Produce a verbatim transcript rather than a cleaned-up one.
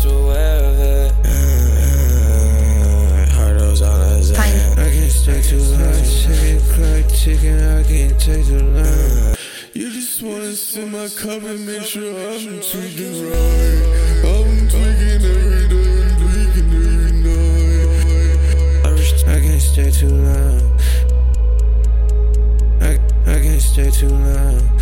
aware of it. uh, Hardos on a Zan. I can't stay too long. Chicken, crack chicken, I can't take too long. You just wanna sip my cup and make sure I'm tweaking right. I'm tweaking every day, I'm tweaking every night. I, I can't stay too long. I, I can't stay too long.